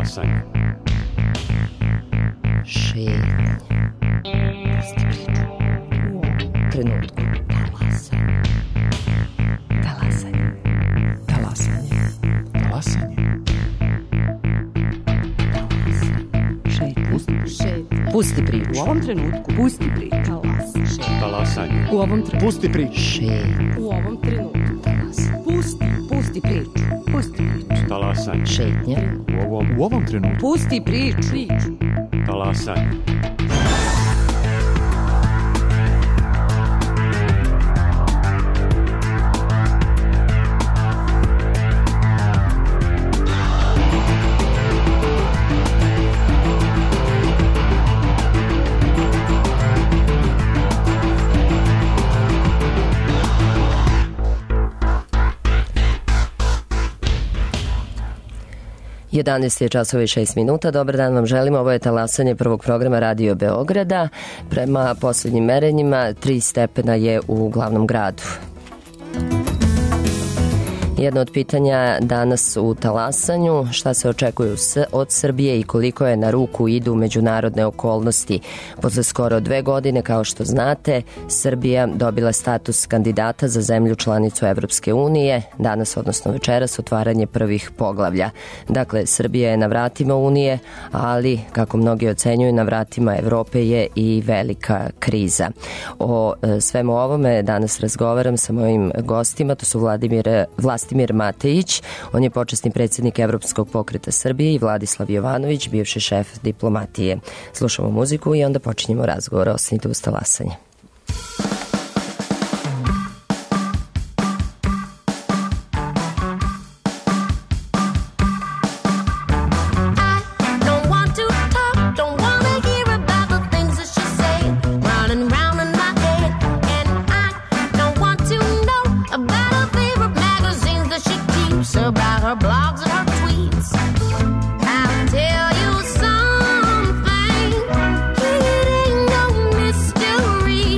Talasanje. Šetnje. Pusti priču. Trenutku. Talasanje. Talasanje. Talasanje. Talasanje. Šetnje. Pusti priču. U ovom trenutku. Pusti priču. Talasanje. U ovom trenutku. Pusti priču. Šetnje. U ovom trenutku. Pusti priču. Pusti priču. Talasanje. Šetnje. U ovom trenutku. Pusti priču. Talasanje. Je 6 minuta. Dobar dan vam želimo. Ovo je talasanje prvog programa Radio Beograda. Prema poslednjim merenjima 3 stepena je u glavnom gradu. Jedno od pitanja danas u talasanju, šta se očekuje od Srbije i koliko je na ruku idu međunarodne okolnosti. Posle skoro 2 godine, kao što znate, Srbija dobila status kandidata za zemlju članicu Evropske unije. Danas, odnosno večeras, otvaranje prvih poglavlja. Dakle, Srbija je na vratima Unije, ali, kako mnogi ocenjuju, na vratima Evrope je i velika kriza. O svemu ovome danas razgovaram sa mojim gostima, to su Vlastimir Matejić, on je počasni predsjednik Evropskog pokreta Srbije, i Vladislav Jovanović, bivši šef diplomatije. Slušamo muziku i onda počinjemo razgovor. Ostanite uz talasanje. About her blogs and her tweets, I'll tell you something. It ain't no mystery.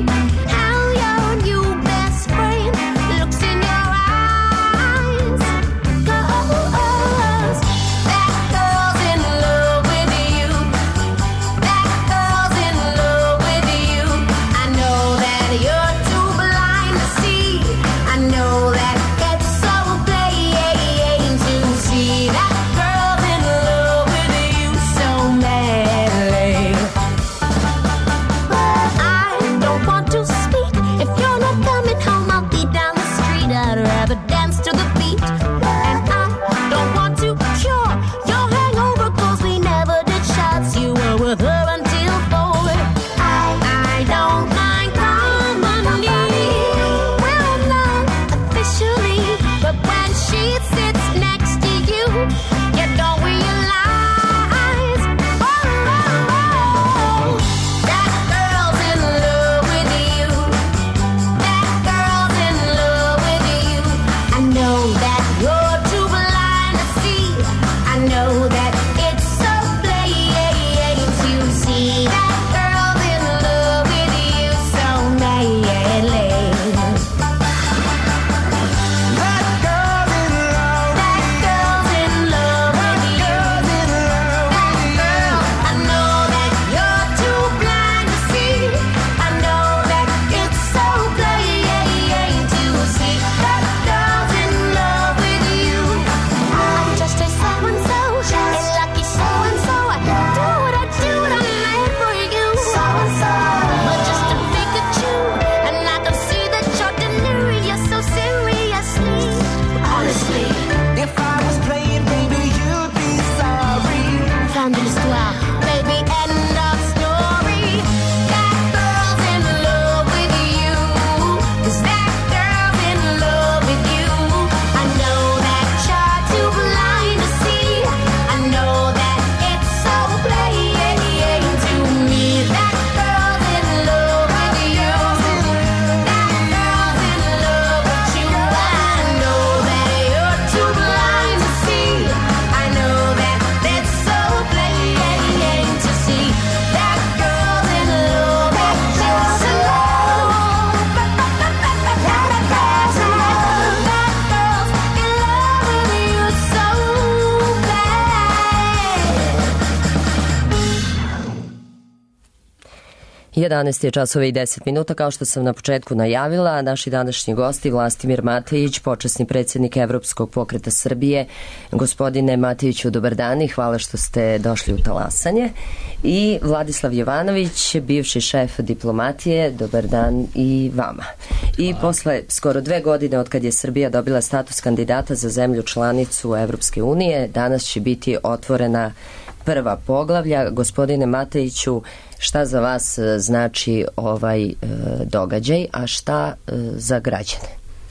11 je časova i 10 minuta, kao što sam na početku najavila. Naši današnji gosti, Vlastimir Matejić, počasni predsjednik Evropskog pokreta Srbije. Gospodine Matejiću, dobar dan i hvala što ste došli u talasanje. I Vladislav Jovanović, bivši šef diplomatije, dobar dan i vama. I posle skoro 2 godine od kad je Srbija dobila status kandidata za zemlju članicu Evropske unije, danas će biti otvorena prva poglavlja. Gospodine Matejiću, šta za vas znači ovaj događaj, a šta za građane?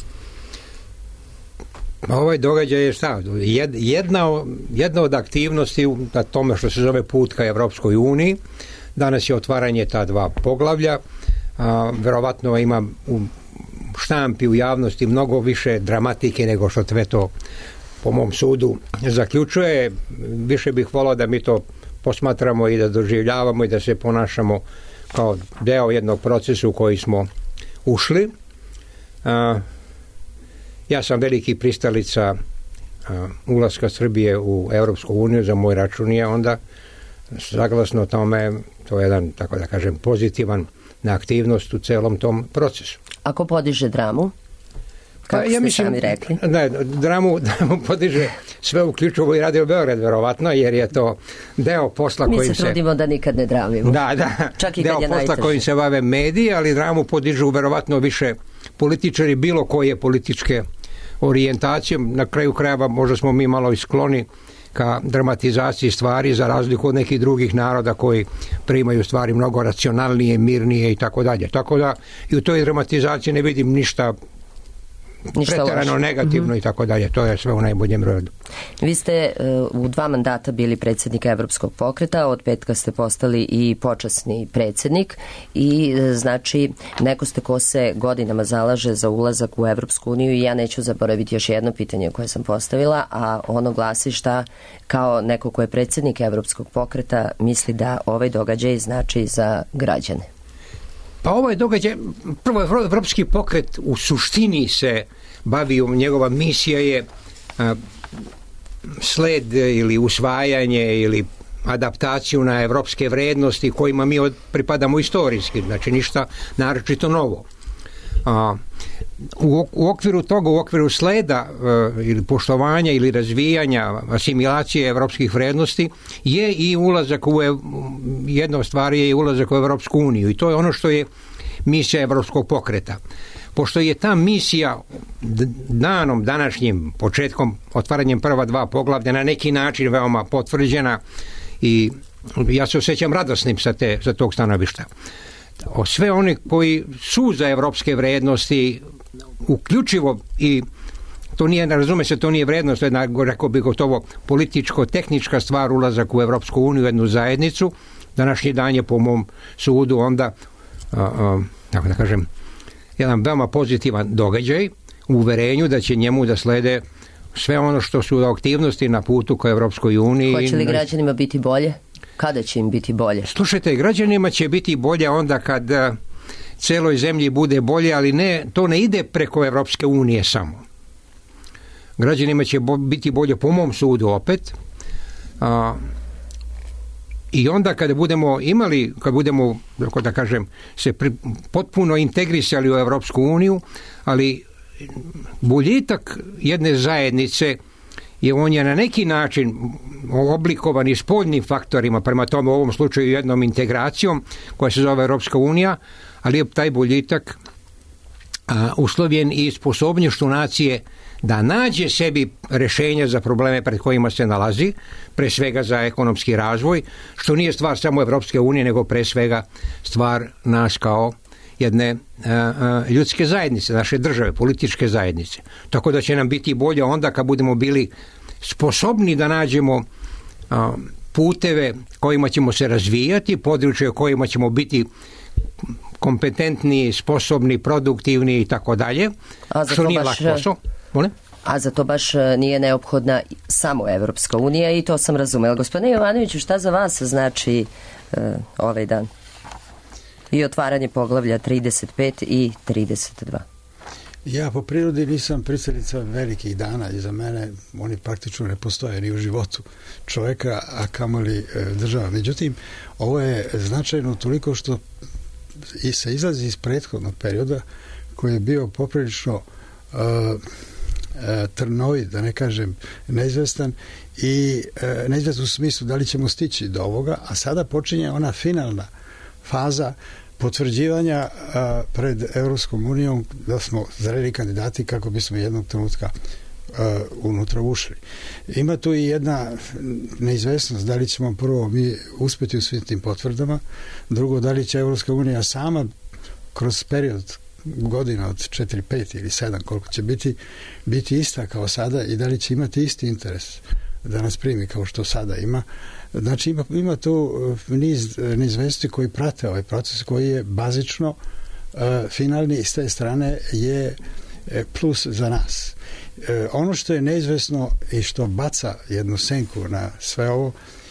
Ovaj događaj je šta? Jedna od aktivnosti na tome što se zove put ka Evropskoj uniji. Danas je otvaranje ta 2 poglavlja. Verovatno ima u štampi, u javnosti mnogo više dramatike nego što sve to po mom sudu zaključuje. Više bih volao da mi to posmatramo i da doživljavamo i da se ponašamo kao deo jednog procesa u koji smo ušli. Ja sam veliki pristalica ulaska Srbije u Evropsku uniju, za moj račun je onda saglasno tome, to je jedan, tako da kažem, pozitivan aktivnost u celom tom procesu. Ako podiže dramu? Kako ste sami rekli? Ne, dramu podiže sve uključivo i Radio Beograd, verovatno, jer je to deo posla kojim se... Mi se trudimo da nikad ne dramimo. Da. Čak i deo kad je posla najteže. kojim se bave mediji, ali dramu podižu verovatno više političari bilo koje političke orijentacije. Na kraju krajeva možda smo mi malo iskloni ka dramatizaciji stvari, za razliku od nekih drugih naroda koji primaju stvari mnogo racionalnije, mirnije i tako dalje. Tako da i u toj dramatizaciji ne vidim ništa preterano negativno i tako dalje. To je sve u najboljem redu. Vi ste u 2 mandata bili predsjednik Evropskog pokreta, od petka ste postali i počasni predsjednik i znači neko ste ko se godinama zalaže za ulazak u Evropsku uniju i ja neću zaboraviti još jedno pitanje koje sam postavila, a ono glasi šta kao neko ko je predsjednik Evropskog pokreta misli da ovaj događaj znači za građane. Pa ovaj događaj, prvo Evropski pokret u suštini se bavi, njegova misija je sled ili usvajanje ili adaptaciju na evropske vrednosti kojima mi pripadamo istorijski, znači ništa naročito novo. U okviru toga, u okviru sleda ili poštovanja ili razvijanja asimilacije evropskih vrednosti je i ulazak jedna od stvari je i ulazak u Evropsku uniju i to je ono što je misija Evropskog pokreta. Pošto je ta misija danom današnjim početkom, otvaranjem prva 2 poglavlja na neki način veoma potvrđena i ja se osjećam radosnim sa tog stanovišta. Sve oni koji su za evropske vrednosti, uključivo i to nije, razume se, to nije vrednost, to je, rekao bih, gotovo političko-tehnička stvar ulazak u Evropsku uniju, jednu zajednicu. Današnji dan je po mom sudu onda, tako da kažem, jedan veoma pozitivan događaj u uverenju da će njemu da slede sve ono što su aktivnosti na putu ka Evropskoj uniji. Hoće li građanima biti bolje? Kada će im biti bolje? Slušajte, građanima će biti bolje onda kad celoj zemlji bude bolje, ali to ne ide preko Evropske unije samo. Građanima će biti bolje po mom sudu opet. I onda kada budemo imali, kad budemo, da kažem, se potpuno integrisali u Evropsku uniju, ali boljitak jedne zajednice on je na neki način oblikovan i spoljnim faktorima, prema tome u ovom slučaju jednom integracijom koja se zove Evropska unija, ali je taj boljitak uslovljen i sposobnošću nacije da nađe sebi rješenja za probleme pred kojima se nalazi, pre svega za ekonomski razvoj, što nije stvar samo Evropske unije, nego pre svega stvar nas kao jedne ljudske zajednice, naše države, političke zajednice. Tako da će nam biti bolje onda kad budemo bili sposobni da nađemo puteve kojima ćemo se razvijati, područje kojima ćemo biti kompetentni, sposobni, produktivni i tako dalje, što nije lak posao. A za to baš nije neophodna samo Evropska unija i to sam razumela. Gospodine Jovanoviću, šta za vas znači ovaj dan? I otvaranje poglavlja 35 i 32. Ja po prirodi nisam pristalica velikih dana i za mene oni praktično ne postoje ni u životu čovjeka, a kamoli država. Međutim, ovo je značajno toliko što se izlazi iz prethodnog perioda koji je bio poprilično trnovit, da ne kažem neizvestan, i neizvestan u smislu da li ćemo stići do ovoga, a sada počinje ona finalna faza potvrđivanja pred Evropskom unijom da smo zreli kandidati kako bismo jednog trenutka unutra ušli. Ima tu i jedna neizvesnost, da li ćemo prvo mi uspjeti u svim tim potvrdama, drugo, da li će Evropska unija sama kroz period godina od 4, 5 ili 7 koliko će biti ista kao sada i da li će imati isti interes da nas primi kao što sada ima. Znači ima tu niz neizvesti koji prate ovaj proces koji je bazično finalni i s te strane je plus za nas. Ono što je neizvesno i što baca jednu senku na sve ovo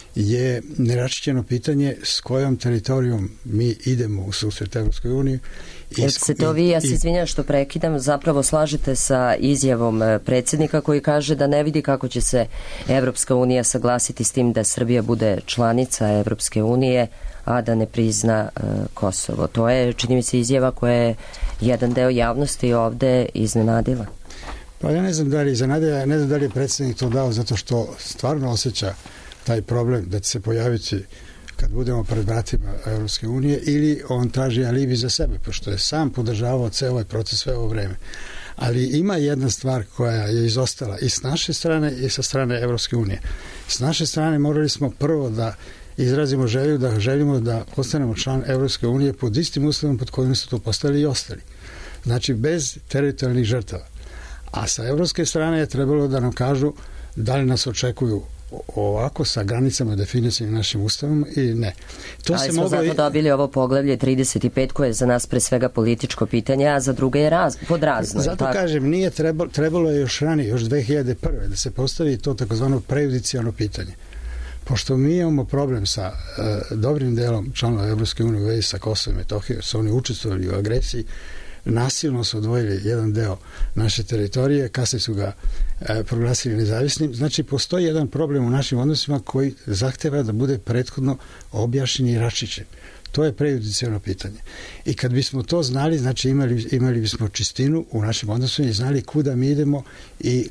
je neraščišćeno pitanje s kojom teritorijom mi idemo u susret Evropskoj uniji. Jel se to vi, ja se izvinjam što prekidam, zapravo slažete sa izjavom predsjednika koji kaže da ne vidi kako će se Evropska unija saglasiti s tim da Srbija bude članica Evropske unije, a da ne prizna Kosovo. To je, čini mi se, izjava koja je jedan deo javnosti ovde iznenadila. Pa ja ne znam da li iznenadila, ne znam da li je predsjednik to dao zato što stvarno osjeća taj problem da će se pojaviti kad budemo pred vratima Evropske unije, ili on traži alibi za sebe, pošto je sam podržavao ceo ovaj proces sve ovo vreme. Ali ima jedna stvar koja je izostala i s naše strane i sa strane Evropske unije. S naše strane morali smo prvo da izrazimo želju da želimo da postanemo član Evropske unije pod istim uslovom pod kojim su to postali i ostali. Znači bez teritorijalnih žrtava. A sa evropske strane je trebalo da nam kažu da li nas očekuju ovako sa granicama definisanim našim ustavom ili ne. To ali smo zato dobili ovo poglavlje 35 koje je za nas pre svega političko pitanje, a za druge je podrazno. Zato kažem, nije trebalo je još ranije, još 2001. da se postavi to takozvano prejudicijalno pitanje. Pošto mi imamo problem sa dobrim delom članova Evropske unije u vezi sa Kosovom i Metohijom, su oni učestvovali u agresiji, nasilno su odvojili jedan deo naše teritorije, kasnije su ga proglasili nezavisnim. Znači, postoji jedan problem u našim odnosima koji zahteva da bude prethodno objašnjen i raščišćen. To je prejudicijalno pitanje. I kad bismo to znali, znači imali bismo čistinu u našim odnosima i znali kuda mi idemo i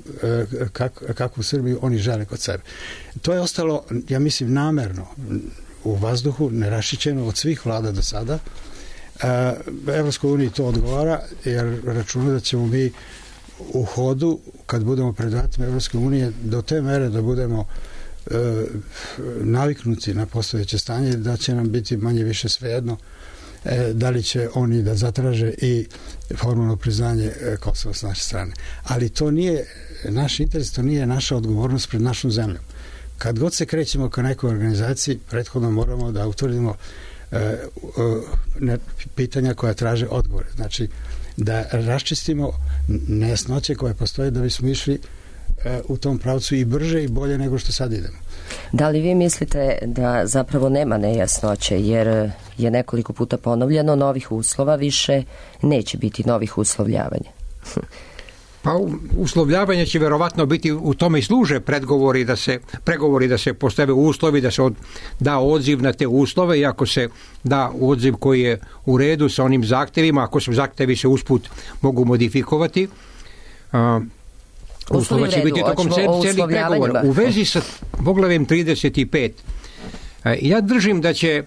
kakvu Srbiju oni žele kod sebe. To je ostalo, ja mislim, namerno u vazduhu, neraščišćeno od svih vlada do sada. Evropskoj uniji to odgovara jer računa da ćemo mi u hodu kad budemo pred vratima Evropske unije do te mere da budemo naviknuti na postojeće stanje da će nam biti manje više svejedno da li će oni da zatraže i formalno priznanje Kosova s naše strane. Ali to nije naš interes, to nije naša odgovornost pred našom zemljom. Kad god se krećemo ka nekoj organizaciji, prethodno moramo da utvrdimo pitanja koja traže odgovore. Znači, da raščistimo nejasnoće koje postoje da bismo išli u tom pravcu i brže i bolje nego što sad idemo. Da li vi mislite da zapravo nema nejasnoće, jer je nekoliko puta ponovljeno novih uslova, više neće biti novih uslovljavanja? Pa uslovljavanje će verovatno biti, u tome i služe pregovori da se postave uslovi, da se da odziv na te uslove i ako se da odziv koji je u redu sa onim zahtevima, ako su zahtevi se usput mogu modifikovati, uslova će biti tokom celih pregovora. U vezi sa poglavljem 35, ja držim da će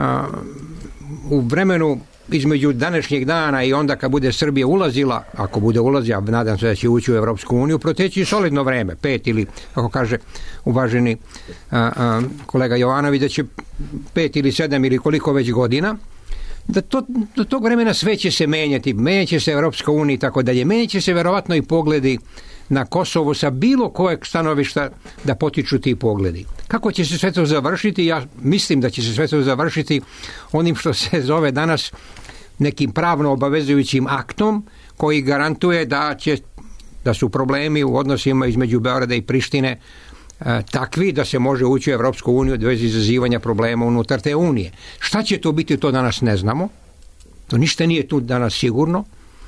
u vremenu između današnjeg dana i onda kad bude Srbija ulazila, ako bude ulazila, nadam se da će ući u Evropsku uniju, proteći solidno vreme, 5 ili, kako kaže uvaženi kolega Jovanović, da će 5 ili 7 ili koliko već godina, da do tog vremena sve će se menjati, menjaće se Evropska unija i tako dalje, menjaće se verovatno i pogledi na Kosovo sa bilo kojeg stanovišta da potiču ti pogledi. Kako će se sve to završiti? Ja mislim da će se sve to završiti onim što se zove danas nekim pravno obavezujućim aktom koji garantuje da su problemi u odnosima između Beograda i Prištine takvi da se može ući u Evropsku uniju od vezi izazivanja problema unutar te unije. Šta će to biti, to danas ne znamo. To ništa nije tu danas sigurno.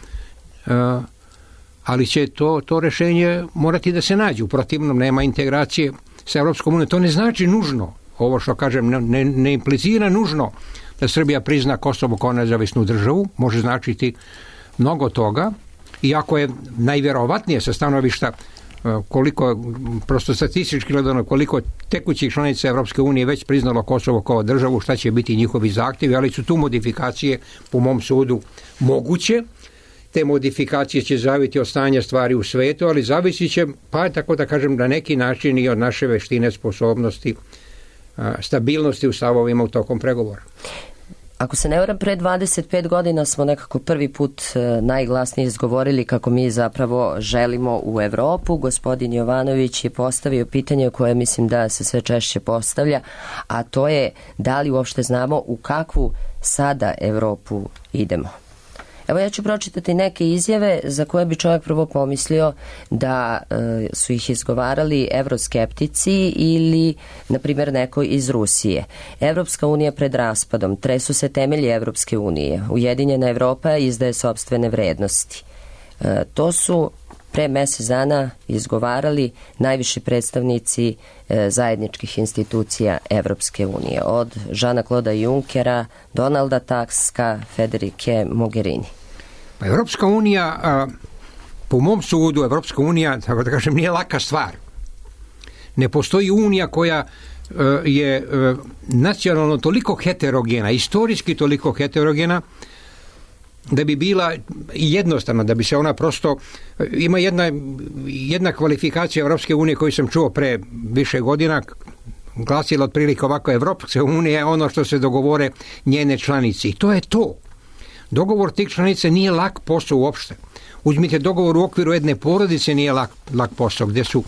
Ali će to rešenje morati da se nađe. U protivnom nema integracije sa Evropskom unijom. To ne znači nužno, ovo što kažem, ne implicira nužno da Srbija prizna Kosovo kao nezavisnu državu, može značiti mnogo toga, iako je najvjerovatnije sa stanovišta koliko, prosto statistički gledano, koliko tekućih članica Evropske unije već priznalo Kosovo kao državu, šta će biti njihovi zahtjevi, ali su tu modifikacije po mom sudu moguće. Te modifikacije će zavisiti od stanja stvari u svetu, ali zavisit će, pa tako da kažem, na neki način i od naše veštine, sposobnosti, stabilnosti u stavovima u tokom pregovora. Ako se ne varam, pre 25 godina smo nekako prvi put najglasnije izgovorili kako mi zapravo želimo u Evropu. Gospodin Jovanović je postavio pitanje koje mislim da se sve češće postavlja, a to je da li uopšte znamo u kakvu sada Evropu idemo. Evo ja ću pročitati neke izjave za koje bi čovjek prvo pomislio da su ih izgovarali evroskeptici ili, na primjer, neko iz Rusije. Evropska unija pred raspadom, tresu se temelji Evropske unije, Ujedinjena Evropa izdaje sopstvene vrednosti. To su pre mjesec dana izgovarali najviši predstavnici zajedničkih institucija Evropske unije, od Jeana-Claude Junckera, Donalda Tuska, Federike Mogherini. Evropska unija, po mom sudu, Evropska unija, tako da kažem, nije laka stvar. Ne postoji unija koja je nacionalno toliko heterogena, istorijski toliko heterogena, da bi bila jednostavna, da bi se ona prosto, ima jedna kvalifikacija Evropske unije koju sam čuo pre više godina, glasila otprilike ovako: Evropska unija je ono što se dogovore njene članice. I to je to. Dogovor tih članica nije lak posao uopšte. Uzmite dogovor u okviru jedne porodice, nije lak posao, gdje su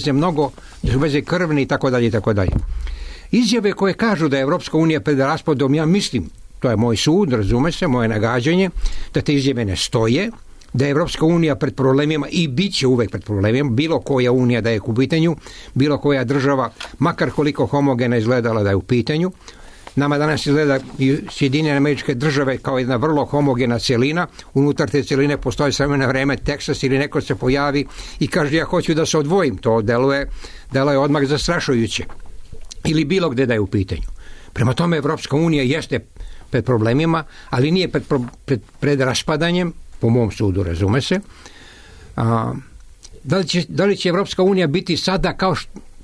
veze krvne i tako dalje i tako dalje. Izjave koje kažu da je Evropska unija pred raspadom, ja mislim, to je moj sud, razume se, moje nagađanje, da te izjave ne stoje, da je Evropska unija pred problemima i bit će uvek pred problemima, bilo koja unija da je u pitanju, bilo koja država, makar koliko homogena izgledala da je u pitanju. Nama danas izgleda i Sjedinjene Američke Države kao jedna vrlo homogena cjelina. Unutar te cjeline postoji samo na vreme Teksas ili neko se pojavi i kaže ja hoću da se odvojim. To deluje odmah zastrašujuće. Ili bilo gdje da je u pitanju. Prema tome Evropska unija jeste pred problemima, ali nije pred raspadanjem, po mom sudu, razume se. Da li će Evropska unija biti sada kao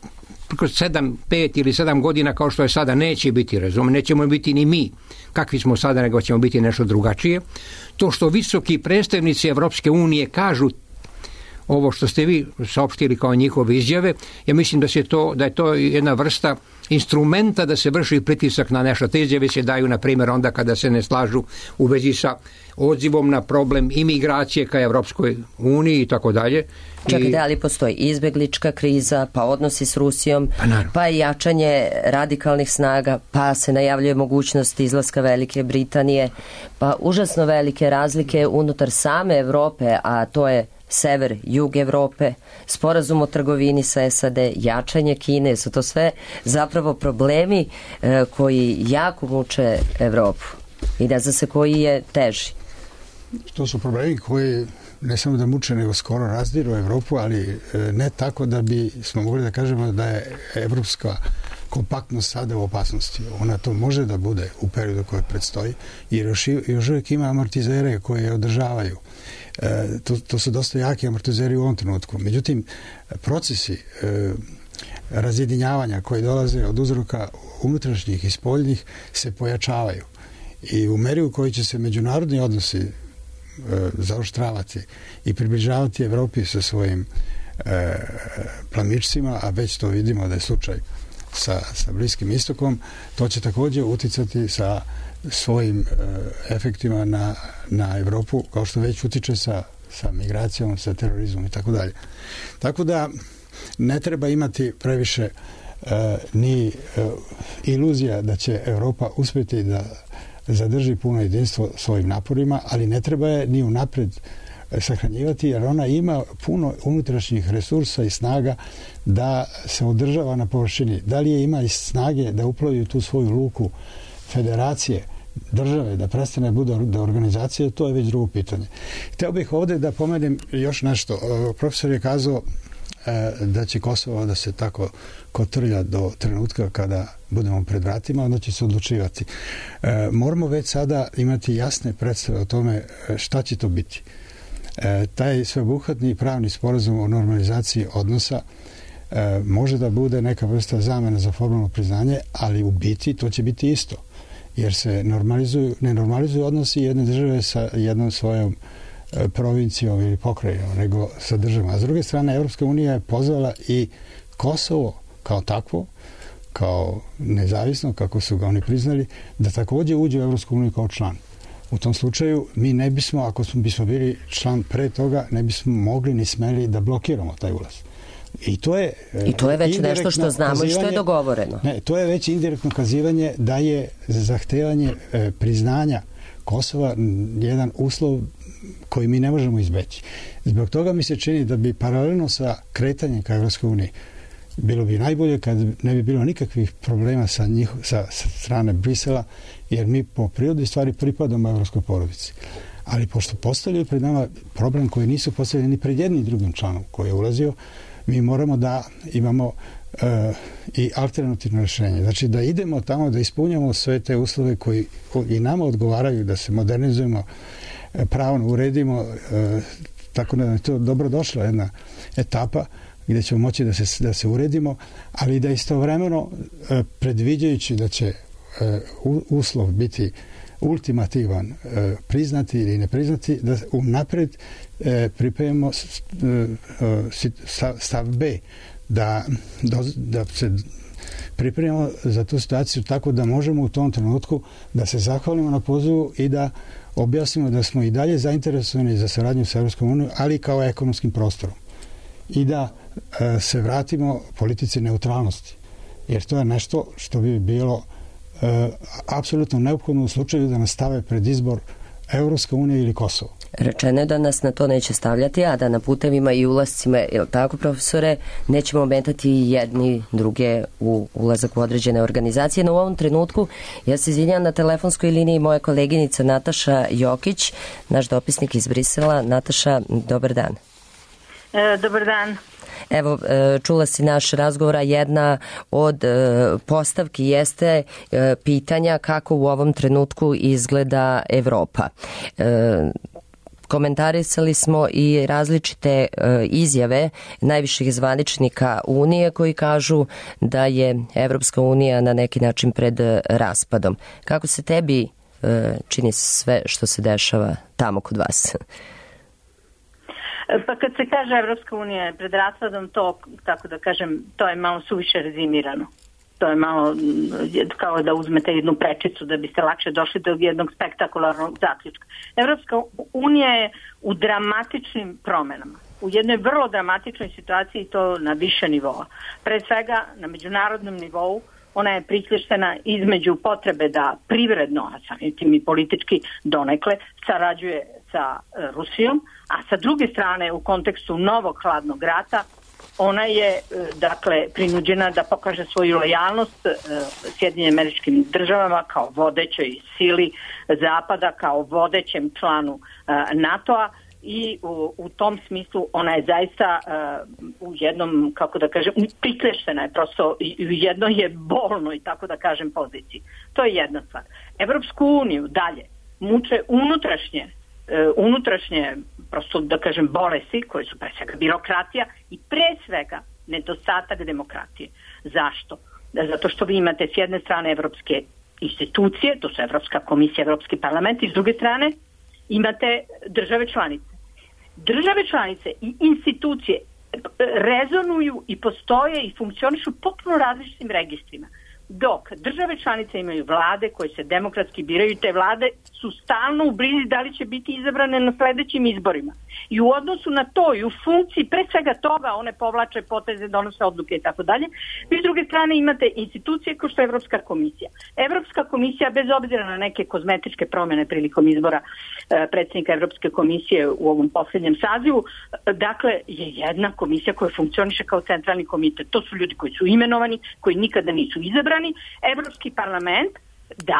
5 ili 7 godina kao što je sada? Neće biti, razume, nećemo biti ni mi kakvi smo sada, nego ćemo biti nešto drugačije. To što visoki predstavnici Evropske unije kažu ovo što ste vi saopštili kao njihove izjave, ja mislim da je to jedna vrsta instrumenta da se vrši pritisak na nešto. Te izjave se daju, na primjer, onda kada se ne slažu u vezi sa odzivom na problem imigracije ka Evropskoj uniji i tako dalje. Čekaj, da li postoji izbeglička kriza, pa odnosi s Rusijom, pa jačanje radikalnih snaga, pa se najavljuje mogućnost izlaska Velike Britanije, pa užasno velike razlike unutar same Evrope, a to je sever, jug Evrope, sporazum o trgovini sa SAD, jačanje Kine, su to sve zapravo problemi koji jako muče Evropu i ne zna se koji je teži. To su problemi koji ne samo da muče, nego skoro razdiru Evropu, ali ne tako da bi smo mogli da kažemo da je evropska kompaktnost sada u opasnosti. Ona to može da bude u periodu koji predstoji, jer još uvijek ima amortizere koje je održavaju. To su dosta jaki amortizeri u ovom trenutku. Međutim, procesi razjedinjavanja koji dolaze od uzroka unutrašnjih i spoljnih se pojačavaju. I u meri u kojoj će se međunarodni odnosi zaoštravati i približavati Evropi sa svojim plamičcima, a već to vidimo da je slučaj sa Bliskim istokom, to će također uticati sa svojim efektima na Evropu, kao što već utiče sa migracijom, sa terorizmom i tako dalje. Tako da ne treba imati previše ni iluzija da će Evropa uspjeti da zadrži puno jedinstvo svojim naporima, ali ne treba je ni unapred sahranjivati, jer ona ima puno unutrašnjih resursa i snaga da se održava na površini. Da li je ima i snage da uplovi tu svoju luku federacije, države, da prestane bude organizacije, to je već drugo pitanje. Htio bih ovdje da pomenem još nešto. Profesor je kazao da će Kosovo da se tako kotrlja do trenutka kada budemo pred vratima, onda će se odlučivati. Moramo već sada imati jasne predstave o tome šta će to biti. Taj sveobuhvatni pravni sporazum o normalizaciji odnosa može da bude neka vrsta zamena za formalno priznanje, ali u biti to će biti isto. Jer se ne normalizuju odnosi jedne države sa jednom svojom provincijom ili pokrajinom, nego sa državom. A s druge strane, Evropska unija je pozvala i Kosovo kao takvo, kao nezavisno, kako su ga oni priznali, da takođe uđe u Evropsku uniju kao član. U tom slučaju mi ne bismo, ako bismo bili član pre toga, ne bismo mogli ni smeli da blokiramo taj ulaz. I to je već nešto što znamo i što je dogovoreno. Ne, to je već indirektno kazivanje da je zahtevanje priznanja Kosova jedan uslov koji mi ne možemo izbeći. Zbog toga mi se čini da bi paralelno sa kretanjem ka Evropskoj uniji bilo bi najbolje kad ne bi bilo nikakvih problema sa strane Brisela, jer mi po prirodi stvari pripadamo evropskoj porodici. Ali pošto postavljaju pred nama problem koji nisu postavljeni ni pred jednim drugim članom koji je ulazio, mi moramo da imamo i alternativno rešenje. Znači da idemo tamo, da ispunjamo sve te uslove koji i nama odgovaraju, da se modernizujemo, pravno uredimo, tako da je to dobro došla jedna etapa gde ćemo moći da se uredimo, ali da istovremeno predviđajući da će uslov biti ultimativan, priznati ili ne priznati, da unapred pripremimo stav B, da se pripremimo za tu situaciju tako da možemo u tom trenutku da se zahvalimo na pozivu i da objasnimo da smo i dalje zainteresovani za saradnju sa Evropskom unijom, ali kao ekonomskim prostorom. I da se vratimo politici neutralnosti. Jer to je nešto što bi bilo apsolutno neophodno u slučaju da nas stave pred izbor Evropska unija ili Kosovo. Rečeno je da nas na to neće stavljati, a da na putevima i ulascima, je li tako, profesore, nećemo ometati jedni druge u ulazak u određene organizacije. No u ovom trenutku, ja se izvinjam, na telefonskoj liniji moja koleginica Nataša Jokić, naš dopisnik iz Brisela. Nataša, dobar dan. Dobar dan. Evo, čula si naš razgovor, a jedna od postavki jeste pitanja kako u ovom trenutku izgleda Evropa. Komentarisali smo i različite izjave najviših zvaničnika Unije koji kažu da je Evropska unija na neki način pred raspadom. Kako se tebi čini sve što se dešava tamo kod vas? Pa kad se kaže Evropska unija je pred raspadom, to, tako da kažem, to je malo suviše rezimirano. To je malo kao da uzmete jednu prečicu da biste lakše došli do jednog spektakularnog zaključka. Evropska unija je u dramatičnim promenama. U jednoj vrlo dramatičnoj situaciji, to na više nivoa. Pre svega na međunarodnom nivou ona je priključena između potrebe da privredno, a samim tim i politički donekle, sarađuje sa Rusijom, a sa druge strane u kontekstu novog hladnog rata ona je dakle prinuđena da pokaže svoju lojalnost Sjedinjenim Američkim Državama kao vodećoj sili Zapada, kao vodećem članu NATO-a i u tom smislu ona je zaista u jednom, kako da kažem, priklešena je prosto u jednoj je bolnoj, tako da kažem, poziciji. To je jedna stvar. Evropsku uniju dalje muče unutrašnje prosto da kažem bolesti koje su pre svega birokratija i pre svega nedostatak demokratije. Zašto? Zato što vi imate s jedne strane evropske institucije, to su Evropska komisija, Evropski parlament, i s druge strane imate države članice. Države članice i institucije rezonuju i postoje i funkcionišu potpuno različitim registrima. Dok države članice imaju vlade koje se demokratski biraju, te vlade su stalno u brizi da li će biti izabrane na sledećim izborima. I u odnosu na to i u funkciji pre svega toga one povlače poteze, donose odluke i tako dalje. Vi s druge strane imate institucije kao što je Evropska komisija. Evropska komisija, bez obzira na neke kozmetičke promjene prilikom izbora predsjednika Evropske komisije u ovom posljednjem sazivu, dakle je jedna komisija koja funkcioniše kao centralni komitet. To su ljudi koji su imenovani, koji nikada nisu izabrani. Evropski parlament, da,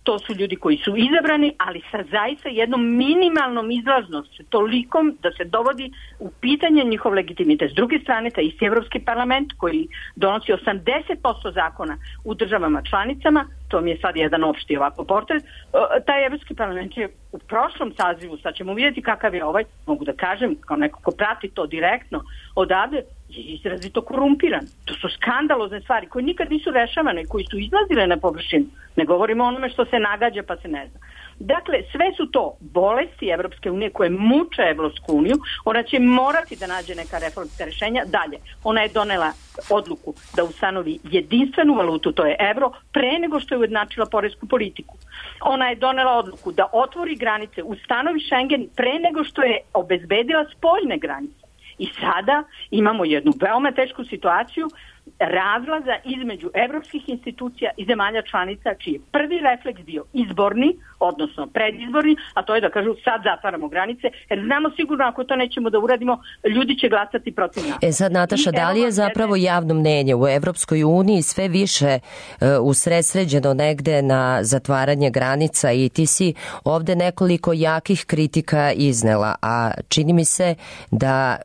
to su ljudi koji su izabrani, ali sa zaista jednom minimalnom izlaznošću, tolikom da se dovodi u pitanje njihov legitimitet. S druge strane, taj isti Evropski parlament koji donosi 80% zakona u državama članicama, to mi je sad jedan opšti ovako portret, taj Evropski parlament je u prošlom sazivu, sad ćemo vidjeti kakav je ovaj, mogu da kažem, kao neko ko prati to direktno odavde, je izrazito korumpiran. To su skandalozne stvari koje nikad nisu rešavane i koji su izlazile na površinu. Ne govorimo o onome što se nagađa pa se ne zna. Dakle, sve su to bolesti Evropske unije koje muče Evropsku uniju. Ona će morati da nađe neka reformska rešenja. Dalje, ona je donela odluku da ustanovi jedinstvenu valutu, to je evro, pre nego što je ujednačila poresku politiku. Ona je donela odluku da otvori granice, ustanovi Schengen pre nego što je obezbedila spoljne granice. I sada imamo jednu veoma tešku situaciju razlaza između evropskih institucija i zemalja članica, čiji je prvi refleks bio izborni, odnosno predizborni, a to je da kažu sad zatvaramo granice, jer znamo sigurno ako to nećemo da uradimo, ljudi će glasati protiv nas. Sad, Nataša, da li je zapravo javno mnenje u Evropskoj uniji sve više usredsređeno negde na zatvaranje granica i ti si ovde nekoliko jakih kritika iznela, a čini mi se da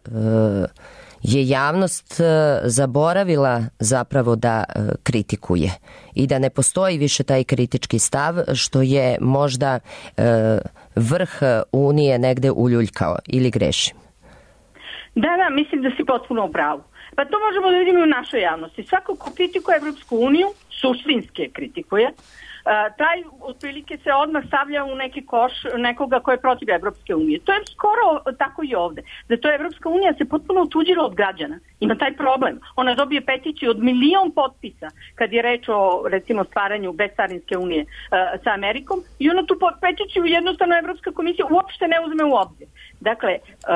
je javnost zaboravila zapravo da kritikuje i da ne postoji više taj kritički stav, što je možda vrh Unije negde uljuljkao, ili grešim? Da, mislim da si potpuno u pravu. Pa to možemo da vidimo i u našoj javnosti. Svako ko kritikuje Evropsku uniju, suštinske kritikuje, taj otprilike se odmah stavlja u neki koš nekoga ko je protiv Evropske unije. To je skoro tako i ovde. Zato Evropska unija se potpuno otuđila od građana. Ima taj problem. Ona dobije peticiju od 1.000.000 potpisa kad je reč o, recimo, stvaranju bescarinske unije sa Amerikom i ona tu peticiju jednostavno Evropska komisija uopšte ne uzme u obzir. Dakle,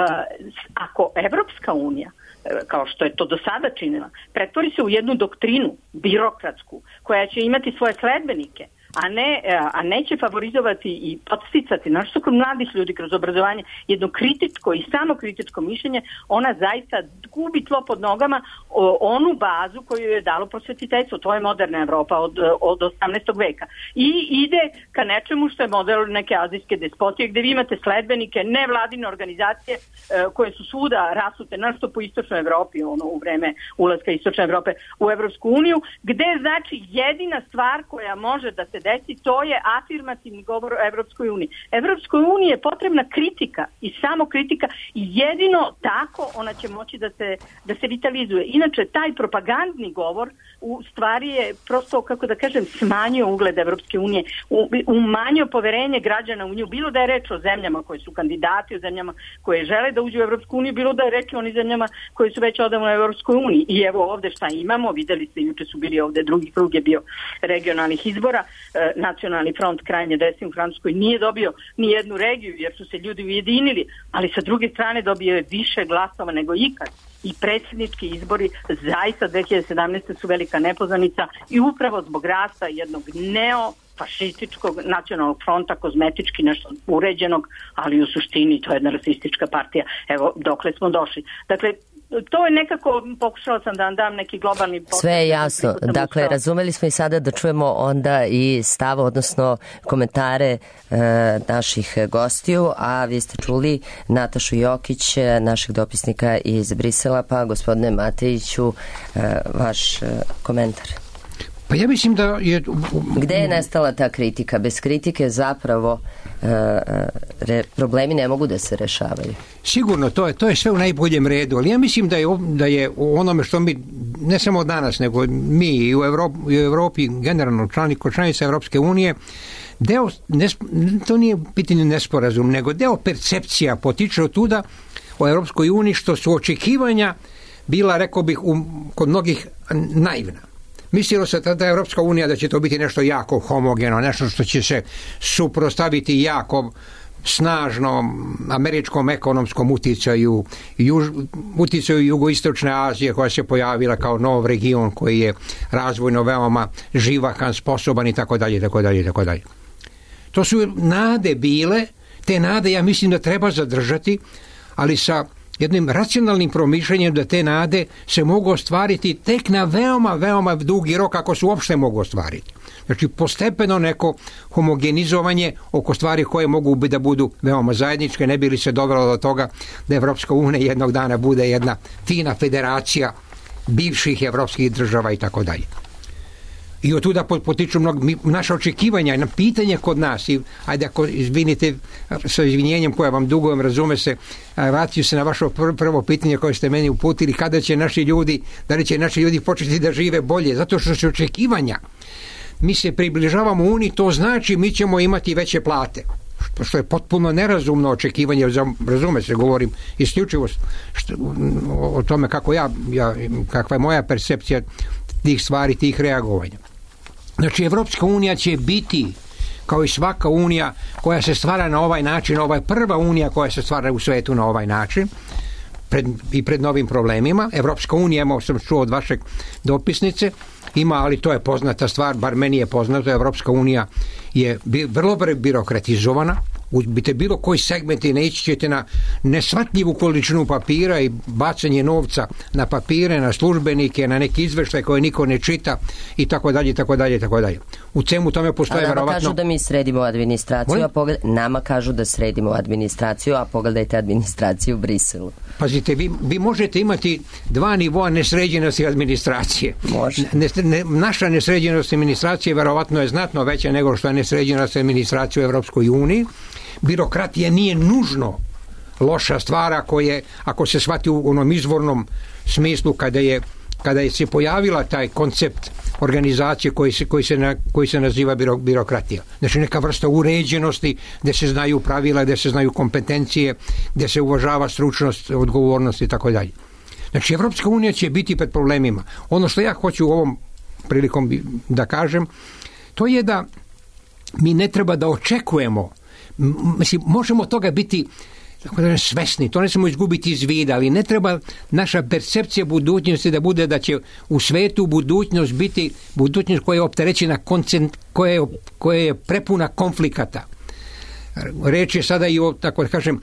ako Evropska unija, kao što je to do sada činila, pretvori se u jednu doktrinu birokratsku koja će imati svoje sledbenike, a neće favorizovati i podsticati našto kod mladih ljudi kroz obrazovanje jedno kritičko i samokritičko mišljenje, ona zaista gubi tlo pod nogama onu bazu koju je dalo prosvetiteljstvo. To je moderna Evropa od 18. veka. I ide ka nečemu što je model neke azijske despotije, gde vi imate sledbenike, nevladine organizacije koje su svuda rasute, našto po istočnoj Evropi, u vreme ulaska istočne Evrope u Evropsku uniju, gde znači jedina stvar koja može da se desi, to je afirmativni govor o Evropskoj uniji. Evropskoj uniji je potrebna kritika i samo kritika i jedino tako ona će moći da se vitalizuje. Inače, taj propagandni govor u stvari je prosto, kako da kažem, smanjio ugled Evropske unije, umanjio poverenje građana u nju, bilo da je reč o zemljama koje su kandidati, o zemljama koje žele da uđu u Evropsku uniju, bilo da je reč o onim zemljama koje su već odavno u Evropskoj uniji. I evo ovde šta imamo, videli ste, juče su bili ovde, drugi krug je bio regionalnih izbora, Nacionalni front krajnje desni u Francuskoj nije dobio ni jednu regiju jer su se ljudi ujedinili, ali sa druge strane dobio je više glasova nego ikad. I predsjednički izbori zaista 2017. su velika nepoznanica i upravo zbog rasta jednog neofašističkog nacionalnog fronta, kozmetički nešto uređenog, ali u suštini to je jedna rasistička partija. Evo, dokle smo došli. Dakle, to je nekako, pokušala sam da vam dam neki globalni pogled. Sve je jasno. Dakle, razumeli smo i sada da čujemo onda i stav, odnosno komentare naših gostiju, a vi ste čuli Natašu Jokić, našeg dopisnika iz Brisela, pa gospodine Matejiću, vaš komentar. Pa ja mislim da je... Gde je nestala ta kritika? Bez kritike zapravo problemi ne mogu da se rešavaju. Sigurno, to je sve u najboljem redu, ali ja mislim da je u onome što mi, ne samo danas, nego mi i u Evropi generalno članica Evropske unije, deo, to nije pitanje nesporazum, nego deo percepcija potiče od tuda o Evropskoj uniji, što su očekivanja bila, rekao bih, kod mnogih naivna. Mislilo se tada Evropska unija da će to biti nešto jako homogeno, nešto što će se suprotstaviti jako snažnom američkom ekonomskom uticaju jugoistočne Azije koja se pojavila kao nov region koji je razvojno veoma živahan, sposoban i tako dalje, tako dalje, tako dalje. To su nade bile, te nade ja mislim da treba zadržati, ali sa jednim racionalnim promišljanjem da te nade se mogu ostvariti tek na veoma, veoma dugi rok, ako se uopšte mogu ostvariti. Znači postepeno neko homogenizovanje oko stvari koje mogu da budu veoma zajedničke, ne bi li se dovelo do toga da Evropska unija jednog dana bude jedna fina federacija bivših evropskih država i tako dalje. I od tuda potiču naša očekivanja, na pitanje kod nas, i ajde ako izvinite sa izvinjenjem koje vam dugujem, razume se, vraću se na vaše prvo pitanje koje ste meni uputili, kada će naši ljudi, da li će naši ljudi početi da žive bolje, zato što su očekivanja. Mi se približavamo Uniji, to znači mi ćemo imati veće plate, što je potpuno nerazumno očekivanje, razume se, govorim isključivo o tome kakva je moja percepcija tih stvari, tih reagovanja. Znači, Evropska unija će biti, kao i svaka unija koja se stvara na ovaj način, ova je prva unija koja se stvara u svetu na ovaj način, pred novim problemima. Evropska unija, imao sam čuo od vašeg dopisnice, ima, ali to je poznata stvar, bar meni je poznato, Evropska unija je vrlo birokratizovana, uzmite bilo koji segment i naići ćete na nesvatljivu količinu papira i bacanje novca na papire, na službenike, na neki izveštaj koje niko ne čita i tako dalje, tako dalje, tako dalje. U čemu tome postoje verovatno... Nama kažu da mi sredimo administraciju, nama kažu da sredimo administraciju, a pogledajte administraciju u Briselu. Pazite, vi možete imati dva nivoa nesređenosti administracije. Može. Naša nesređenost administracije verovatno je znatno veća nego što je nesređenost administracije u Evropskoj uniji. Birokratija nije nužno loša stvar ako se shvati u onom izvornom smislu kada je se pojavila taj koncept organizacije koji se naziva birokratija. Znači neka vrsta uređenosti gdje se znaju pravila, gdje se znaju kompetencije, gdje se uvažava stručnost, odgovornost i tako dalje. Znači Evropska unija će biti pred problemima. Ono što ja hoću u ovom prilikom da kažem, to je da mi ne treba da očekujemo, mislim, možemo toga biti svesni, to ne smemo izgubiti iz vida, ali ne treba naša percepcija budućnosti da bude da će u svetu budućnost biti budućnost koja je opterećena, koja je prepuna konflikata. Reč je sada i o, tako da kažem,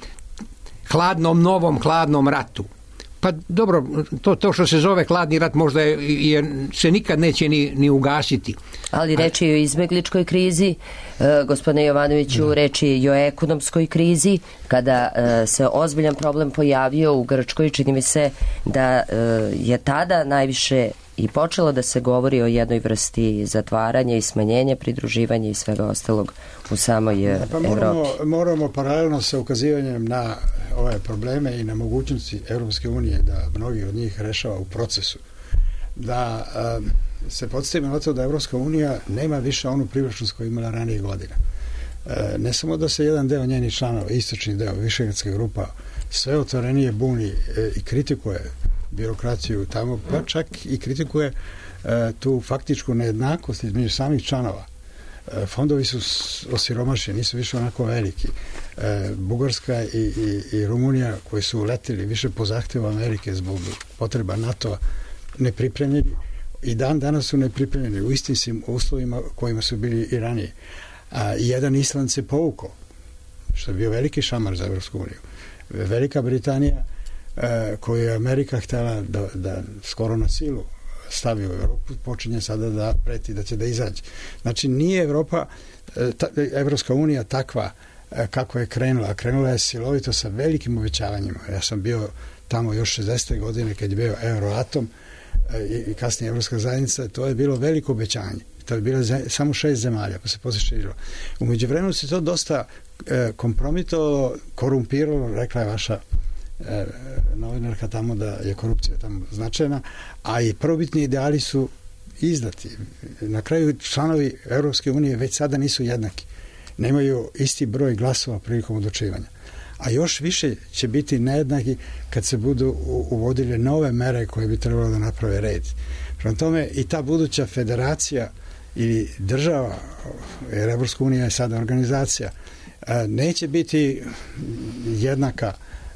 novom hladnom ratu. Pa dobro, to što se zove hladni rat možda se nikad neće ni ugasiti. Ali reč je o izbegličkoj krizi, gospodine Jovanoviću, reč je i o ekonomskoj krizi, kada se ozbiljan problem pojavio u Grčkoj, čini mi se da je tada najviše i počelo da se govori o jednoj vrsti zatvaranja i smanjenja, pridruživanja i svega ostalog u samoj Evropi. Moramo paralelno sa ukazivanjem na ove probleme i na mogućnosti Europske unije da mnogi od njih rešava u procesu. Da se podsjetimo na to da Europska unija nema više onu privlačnost koju imala ranijih godina. Ne samo da se jedan deo njenih članova, istočni deo, Višegradska grupa, sve otvorenije buni i kritikuje birokraciju tamo, pa čak i kritikuje tu faktičku nejednakost između samih članova. Fondovi su osiromašeni, nisu više onako veliki. Bugarska i Rumunija koji su uletili više po zahtevu Amerike zbog potreba NATO-a nepripremljeni i danas su nepripremljeni u istim uslovima kojima su bili i ranije. Jedan Island se povukao, što je bio veliki šamar za Evropsku uniju. Velika Britanija koju je Amerika htjela da skoro na silu stavi u Evropu, počinje sada da preti da će da izađe. Znači nije Evropska unija takva kako je krenula. Krenula je silovito sa velikim obećavanjima. Ja sam bio tamo još 60. godine kad je bio Euroatom i kasnije Evropska zajednica, to je bilo veliko obećanje. To je bilo samo 6 zemalja, pa se poslije širilo. U međuvremenu se to dosta kompromitovalo, korumpiralo, rekla je vaša novinarka tamo da je korupcija tamo značajna, a i prvobitni ideali su izdati. Na kraju članovi Europske unije već sada nisu jednaki. Nemaju isti broj glasova prilikom odlučivanja. A još više će biti nejednaki kad se budu uvodile nove mere koje bi trebalo da naprave red. Prema tome i ta buduća federacija ili država, jer Evropska unija je sada organizacija, neće biti jednaka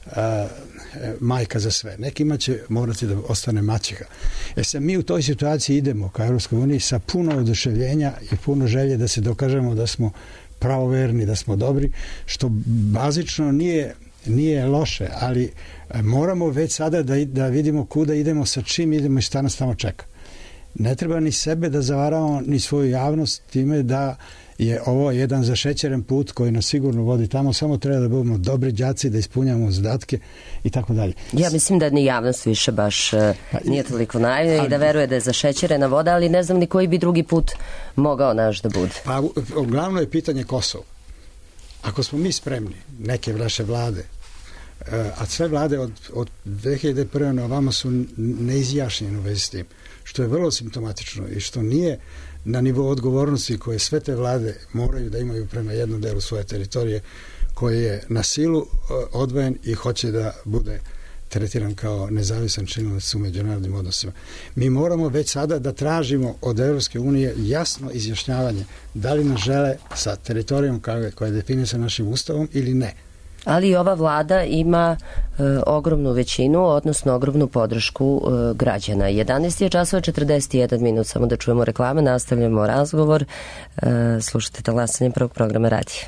majka za sve. Nekima će morati da ostane maćeha. Mi u toj situaciji idemo ka Evropskoj uniji sa puno oduševljenja i puno želje da se dokažemo da smo pravoverni, da smo dobri, što bazično nije loše, ali moramo već sada da vidimo kuda idemo, sa čim idemo i šta nas tamo čeka. ne treba ni sebe da zavaravamo, ni svoju javnost time da je ovo jedan zašećeren put koji nas sigurno vodi tamo, samo treba da budemo dobri đaci, da ispunjamo zadatke i tako dalje. Ja mislim da ni javnost više baš nije toliko naivna i da veruje da je zašećerena voda, ali ne znam ni koji bi drugi put mogao naš da bude. Pa glavno je pitanje Kosovo. Ako smo mi spremni, neke naše vlade, a sve vlade od 2001. na ovamo su neizjašnjene u vezi s tim, što je vrlo simptomatično i što nije na nivou odgovornosti koje sve te vlade moraju da imaju prema jednom delu svoje teritorije, koji je na silu odvojen i hoće da bude tretiran kao nezavisan činilac u međunarodnim odnosima. Mi moramo već sada da tražimo od Evropske unije jasno izjašnjavanje da li nas žele sa teritorijom koja je definisan našim ustavom ili ne. Ali ova vlada ima ogromnu većinu, odnosno ogromnu podršku građana. 11 je časova 41 minut, samo da čujemo reklame, nastavljamo razgovor. Slušajte talasanje prvog programa radija.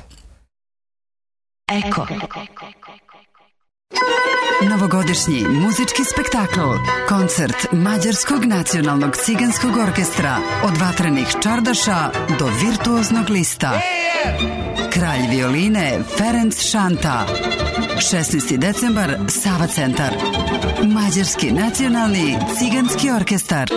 Eko. Novogodišnji muzički spektakl, koncert Mađarskog nacionalnog ciganskog orkestra, od vatrenih čardaša do virtuoznog lista. Kralj violine Ferenc Šanta. 16. decembar, Sava centar. Mađarski nacionalni ciganski orkestar.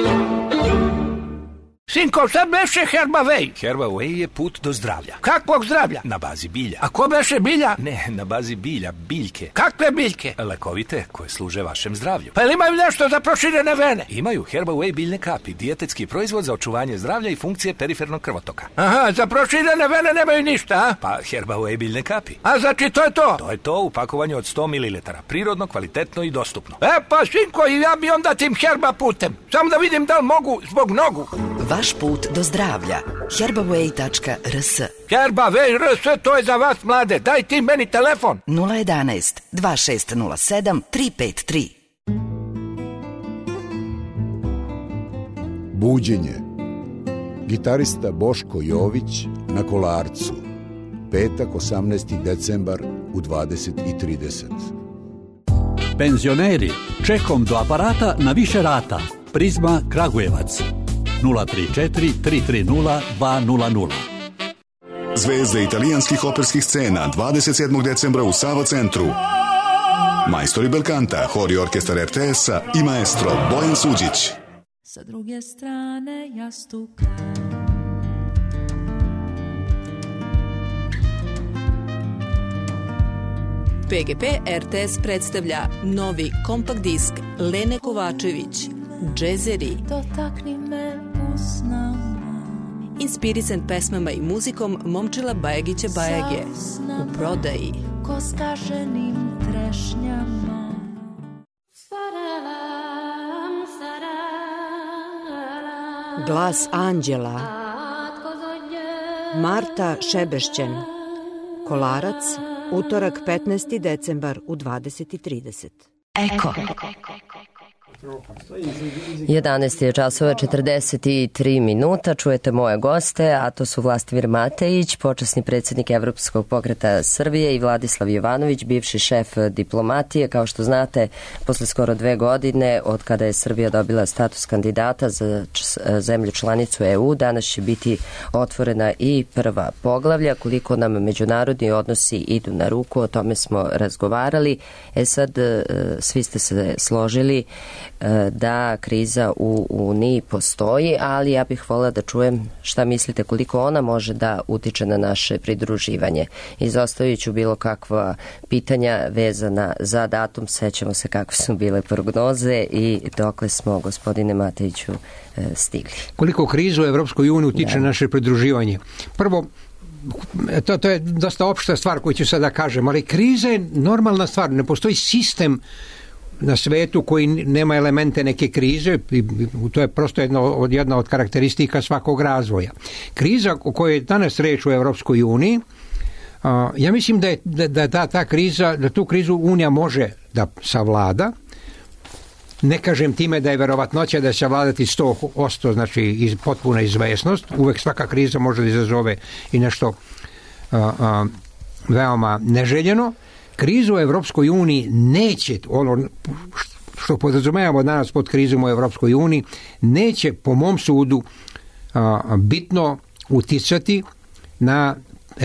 Sinko, šta beše Herbaway? Herbaway je put do zdravlja. Kakvog zdravlja? Na bazi bilja. A ko beše bilja? Ne, na bazi bilja, biljke. Kakve biljke? Lekovite, koje služe vašem zdravlju. Pa ili imaju nešto za proširene vene? Imaju Herbaway biljne kapi, dijetetski proizvod za očuvanje zdravlja i funkcije perifernog krvotoka. Aha, za proširene vene nemaju ništa, a? Pa Herbaway biljne kapi. A znači to je to? To je to u pakovanju od 100 ml. Prirodno, kvalitetno i dostupno. Pa sinko, i ja bi onda tim herba putem. Samo da vidim da li mogu zbog nogu. Vaš put do zdravlja. Herbaway.rs. Herbaway.rs, to je za vas mlade. Daj ti meni telefon. 011 2607 353. Buđenje. Gitarista Boško Jović na Kolarcu. Petak, 18. decembar u 20:30. Penzioneri, čekom do aparata na više rata. Prizma Kragujevac. 034 330 200. Zvezde italijanskih operskih scena 27. decembra u Sava centru. Majstori belkanta, hor i orkestar RTS-a i maestro Bojan Suđić. Sa druge strane jastuka. PGP RTS predstavlja novi kompakt disk Lene Kovačević, Džezeri. Dotakni me usnama. Inspirisan pesmama i muzikom Momčila Bajagića Bajage. U prodaji. Ko skaženim trešnjama. Glas anđela. Marta Šebešćen. Kolarac, utorak 15. decembar u 20:30. Eko. 11 je časova 43 minuta, čujete moje goste, a to su Vlastimir Matejić, počasni predsjednik Evropskog pokreta Srbije, i Vladislav Jovanović, bivši šef diplomatije. Kao što znate, posle skoro 2 godine od kada je Srbija dobila status kandidata za zemlju članicu EU, danas će biti otvorena i prva poglavlja. Koliko nam međunarodni odnosi idu na ruku, o tome smo razgovarali. Sad, svi ste se složili da kriza u Uniji postoji, ali ja bih voljela da čujem šta mislite koliko ona može da utiče na naše pridruživanje. Izostavit ću bilo kakva pitanja vezana za datum, sećamo se kakve su bile prognoze i dokle smo, gospodine Matejiću, stigli. Koliko kriza u Evropskoj uniji utiče na naše pridruživanje? Prvo, to je dosta opšta stvar koju ću sada kažem, ali kriza je normalna stvar, ne postoji sistem na svetu koji nema elemente neke krize, i to je prosto jedna od karakteristika svakog razvoja. Kriza o kojoj je danas reč u Evropskoj uniji, ja mislim da tu krizu Unija može da savlada. Ne kažem time da je verovatnoća da će vladati 100%, znači potpuna izvesnost. Uvek svaka kriza može da izazove i nešto veoma neželjeno. Krizu u Evropskoj uniji neće, ono što podrazumijevamo danas pod krizom u Evropskoj uniji, neće po mom sudu bitno uticati na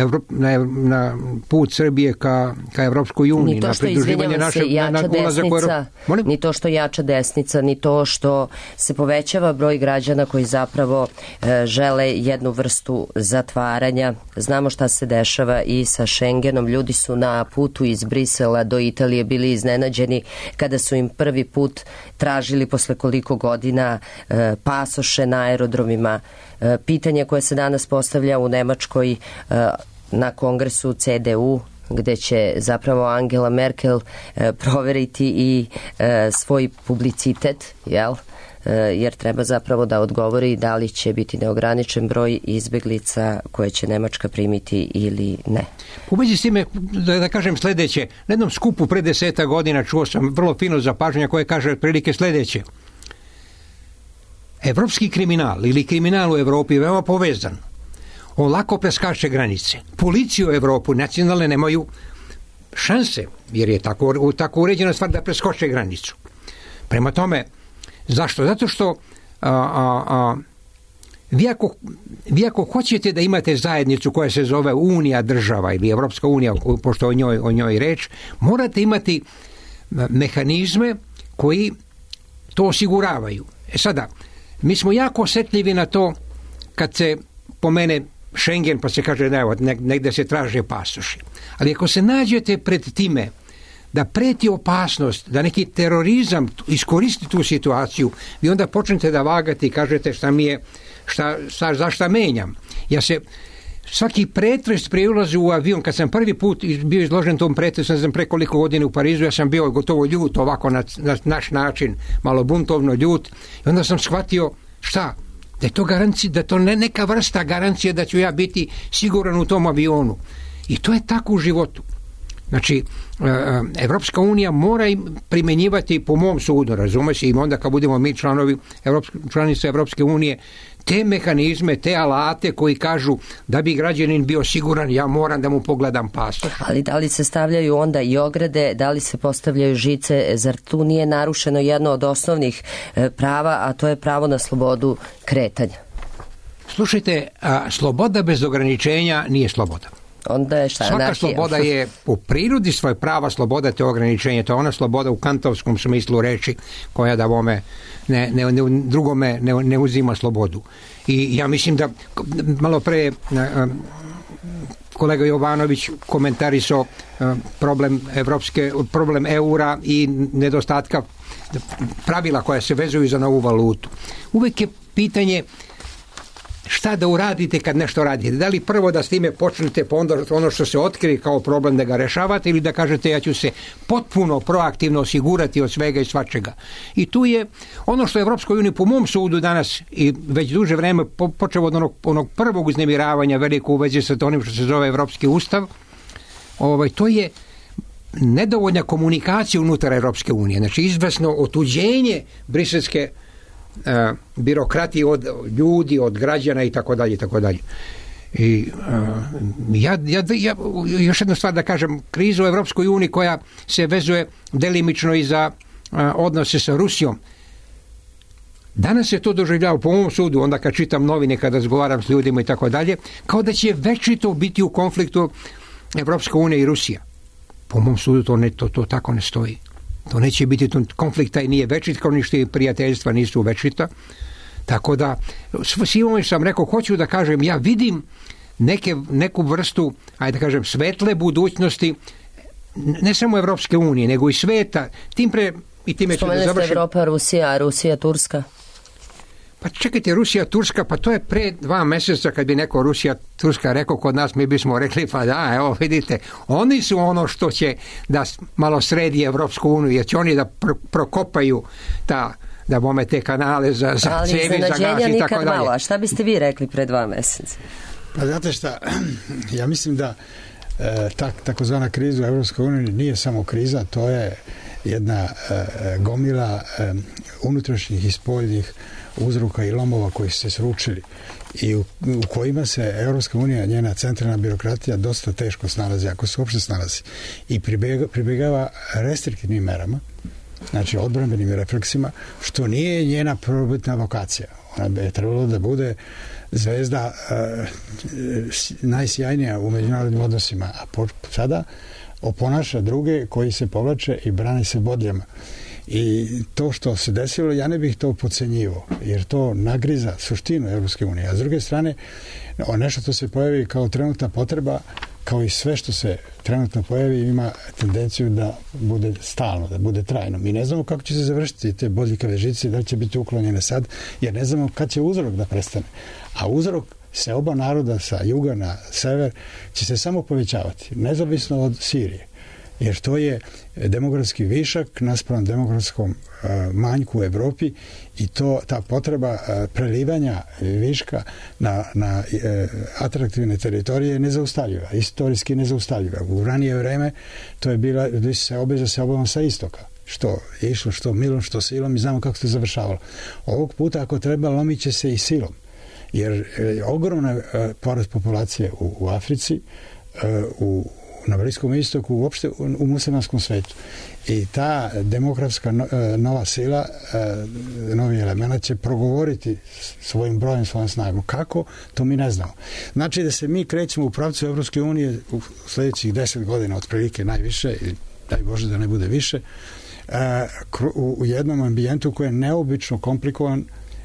put Srbije ka Evropskoj uniji. Ni to što izvinjava se jača desnica, ni to što jača desnica, ni to što se povećava broj građana koji zapravo žele jednu vrstu zatvaranja. Znamo šta se dešava i sa Schengenom. Ljudi su na putu iz Brisela do Italije bili iznenađeni kada su im prvi put tražili posle koliko godina pasoše na aerodromima. Pitanje koje se danas postavlja u Nemačkoj na kongresu CDU, gde će zapravo Angela Merkel proveriti i svoj publicitet, jer treba zapravo da odgovori da li će biti neograničen broj izbeglica koje će Nemačka primiti ili ne. U vezi s time, da kažem sledeće, na jednom skupu pre 10 godina čuo sam vrlo fino zapažanje koje kaže prilike sledeće. Evropski kriminal ili kriminal u Evropi je veoma povezan. On lako preskače granice. Policije u Evropu nacionalne nemaju šanse, jer je tako uređena stvar da preskoče granicu. Prema tome, zašto? Zato što vi ako hoćete da imate zajednicu koja se zove Unija država ili Evropska unija, pošto o njoj reč, morate imati mehanizme koji to osiguravaju. Sada, mi smo jako osjetljivi na to kad se pomene Schengen pa se kaže da evo, negde se traže pasoši. Ali ako se nađete pred time da preti opasnost, da neki terorizam iskoristi tu situaciju, vi onda počnete da vagate i kažete za šta menjam. Svaki pretres pri ulazu u avion, kad sam prvi put bio izložen tom pretresu, ne znam pre koliko godina u Parizu, ja sam bio gotovo ljut ovako na naš način, malo buntovno ljut, i onda sam shvatio da je to garancija, da to ne neka vrsta garancije da ću ja biti siguran u tom avionu. I to je tako u životu. Znači, Evropska unija mora primenjivati, po mom sudu, razume se, i onda kad budemo mi članice Evropske unije, te mehanizme, te alate koji kažu da bi građanin bio siguran, ja moram da mu pogledam pasoš. Ali da li se stavljaju onda i ograde, da li se postavljaju žice, zar tu nije narušeno jedno od osnovnih prava, a to je pravo na slobodu kretanja? Slušajte, sloboda bez ograničenja nije sloboda. Onda je svaka sloboda je po prirodi svoje prava sloboda te ograničenje. To je ona sloboda u kantovskom smislu reči koja da drugome ne uzima slobodu. I ja mislim da malo pre kolega Jovanović komentarisao problem eura i nedostatka pravila koja se vezuju za novu valutu. Uvek je pitanje šta da uradite kad nešto radite. Da li prvo da s time počnete, pa onda ono što se otkrije kao problem da ga rešavate, ili da kažete ja ću se potpuno proaktivno osigurati od svega i svačega. I tu je ono što je Evropskoj uniji po mom sudu danas i već duže vreme počeo od onog prvog uznemiravanja veliko u vezi sa onim što se zove Evropski ustav, to je nedovoljna komunikacija unutar Evropske unije. Znači izvesno otuđenje briselske birokratije od ljudi, od građana i tako dalje, i tako dalje. I ja još jedna stvar da kažem, kriza u Evropskoj uniji koja se vezuje delimično i za odnose sa Rusijom. Danas se to doživljava po mom sudu, onda kad čitam novine, kad razgovaram s ljudima i tako dalje, kao da će večito biti u konfliktu Evropska unija i Rusija. Po mom sudu to tako ne stoji. To neće biti konflikta i nije večit, kao ništa i prijateljstva nisu večita. Tako da, svima sam rekao, hoću da kažem, ja vidim neku vrstu, ajde da kažem, svetle budućnosti, ne samo Evropske unije, nego i sveta. Tim pre, i time ću da završim. Spomenuli ste Evropa, Rusija, Turska? Pa čekajte, Rusija, Turska, pa to je pre 2 meseca kad bi neko Rusija, Turska rekao kod nas, mi bismo rekli pa da, evo vidite, oni su ono što će da malo sredi Evropsku uniju, jer će oni da prokopaju da bome te kanale za cevi, za gas i tako dalje. Malo. A šta biste vi rekli pre 2 meseca? Pa znate šta, ja mislim da takozvana kriza u Evropskoj uniji nije samo kriza, to je jedna gomila unutrašnjih i spoljnih uzroka i lomova koji su se sručili i u kojima se Evropska unija, njena centralna birokratija dosta teško snalazi, ako se uopšte snalazi, i pribjegava restriktivnim merama znači odbrambenim refleksima, što nije njena prvobitna vokacija. Ona bi trebalo da bude zvezda najsjajnija u međunarodnim odnosima, a sada oponaša druge koji se povlače i brane se bodljama. I to što se desilo, ja ne bih to podcenjivao, jer to nagriza suštinu Evropske unije. A s druge strane, nešto što se pojavi kao trenutna potreba, kao i sve što se trenutno pojavi, ima tendenciju da bude stalno, da bude trajno. Mi ne znamo kako će se završiti te bodljikave žice, da li će biti uklonjene sad, jer ne znamo kad će uzrok da prestane. A uzrok se oba naroda sa juga na sever će se samo povećavati, nezavisno od Sirije. Jer to je demografski višak naspram demografskom manjku u Evropi i ta potreba prelivanja viška na atraktivne teritorije je nezaustavljiva, istorijski nezaustavljiva. U ranije vreme to je bila se obeza se obavama sa istoka. Što je išlo, što milom, što silom i znamo kako se završavalo. Ovog puta ako treba lomit će se i silom. Jer ogromna porast populacije u Africi, na Bliskom istoku, uopšte u muslimanskom svetu. I ta demografska nova sila, novi element će progovoriti svojim brojem, svojom snagom. Kako? To mi ne znamo. Znači da se mi krećemo u pravcu Evropske unije u sljedećih 10 godina otprilike najviše, i daj Bože da ne bude više, u jednom ambijentu koji je neobično komplikovan,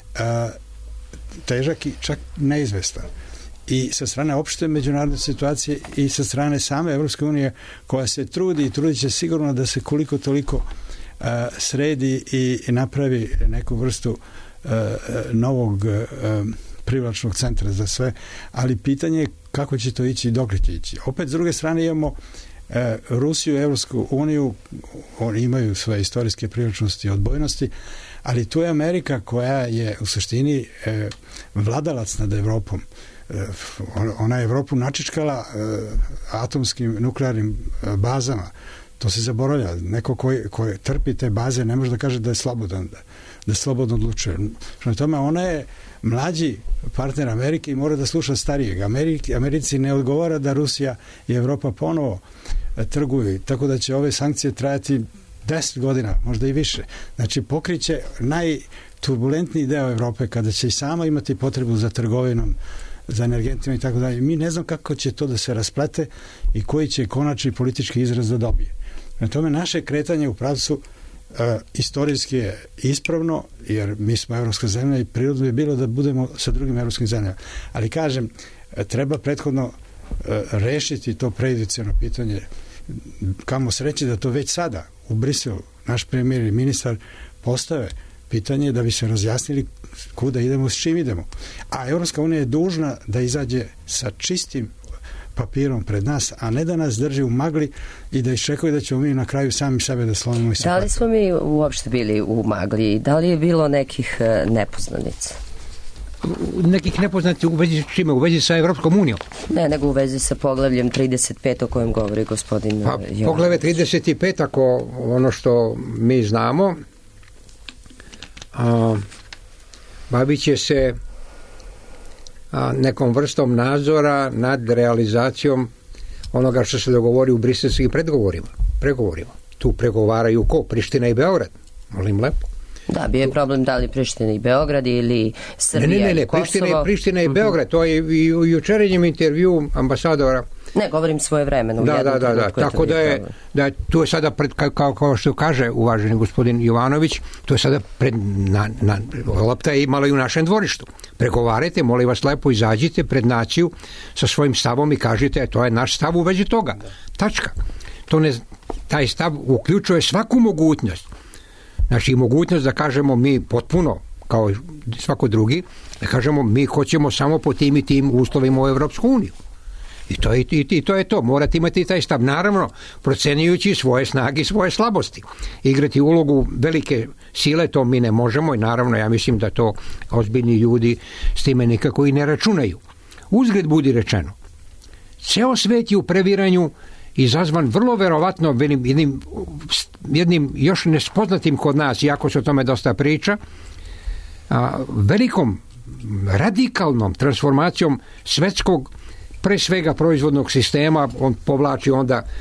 težak i čak neizvestan. I sa strane opšte međunarodne situacije i sa strane same Evropske unije koja se trudi i trudit će sigurno da se koliko toliko sredi i napravi neku vrstu novog privlačnog centra za sve, ali pitanje je kako će to ići i dok će ići. Opet s druge strane imamo Rusiju i Evropsku uniju, oni imaju svoje istorijske privlačnosti i odbojnosti, ali tu je Amerika koja je u suštini vladalac nad Evropom. Ona je Evropu načičkala atomskim nuklearnim bazama. To se zaboravlja. Neko koji trpi te baze ne može da kaže da je slobodan, da slobodno odlučuje. Prema tome, ona je mlađi partner Amerike i mora da sluša starijeg. Americi ne odgovara da Rusija i Evropa ponovo trguju, tako da će ove sankcije trajati 10 godina, možda i više. Znači, pokriće najturbulentniji deo Evrope kada će i sama imati potrebu za trgovinom, za energentima i tako dalje. Mi ne znam kako će to da se rasplete i koji će konačni politički izraz da dobije. Na tome naše kretanje u pravcu istorijski je ispravno, jer mi smo evropska zemlja i prirodno je bilo da budemo sa drugim evropskim zemljama. Ali kažem, treba prethodno rešiti to prejudicijalno pitanje. Kamo sreće da to već sada u Briselu naš premijer i ministar postave pitanje da bi se razjasnili kuda idemo, s čim idemo. A Evropska unija je dužna da izađe sa čistim papirom pred nas, a ne da nas drži u magli i da iščekuje da ćemo mi na kraju sami sebe da slomimo i se. Da li smo mi uopšte bili u magli? Da li je bilo nekih nepoznanica? Nekih nepoznati u vezi s čime? U vezi sa Evropskom unijom? Ne, nego u vezi sa poglavljem 35 o kojem govori gospodin Jovanović. Poglavlje 35, ako ono što mi znamo, bavit će se nekom vrstom nadzora nad realizacijom onoga što se dogovori u briselskim pregovorima. Tu pregovaraju ko? Priština i Beograd. Molim lepo. Da, bio je problem da li Priština i Beograd ili Srbija i Kosovo. Priština i Beograd. To je i u jučerenjem intervju ambasadora. Ne, govorim svoje vremeno. Da. Tako da tu je sada kao što kaže uvaženi gospodin Jovanović, to je sada lopta je imala i u našem dvorištu. Pregovarajte, molim vas lepo, izađite pred naciju sa svojim stavom i kažite, to je naš stav u vezi toga. Tačka. Taj stav uključuje svaku mogućnost. Znači, mogućnost da kažemo mi potpuno, kao i svako drugi, da kažemo mi hoćemo samo po tim i tim uslovima u Evropsku uniju. I to je to. Morate imati taj stav. Naravno, procenjujući svoje snage i svoje slabosti. Igrati ulogu velike sile, to mi ne možemo i naravno, ja mislim da to ozbiljni ljudi s time nikako i ne računaju. Uzgred budi rečeno. Ceo svet je u previranju izazvan vrlo verovatno jednim još nespoznatim kod nas, iako se o tome dosta priča, velikom radikalnom transformacijom svetskog pre svega proizvodnog sistema, on povlači onda i